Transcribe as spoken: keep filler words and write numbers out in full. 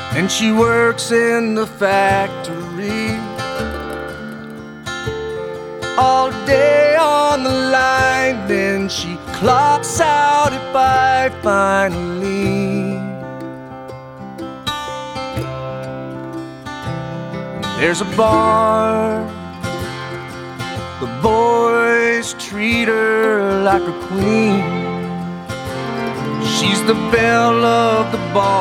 and she works in the factory. All day on the line, then she clocks out at five finally. There's a bar, the boys treat her like a queen. She's the belle of the ball.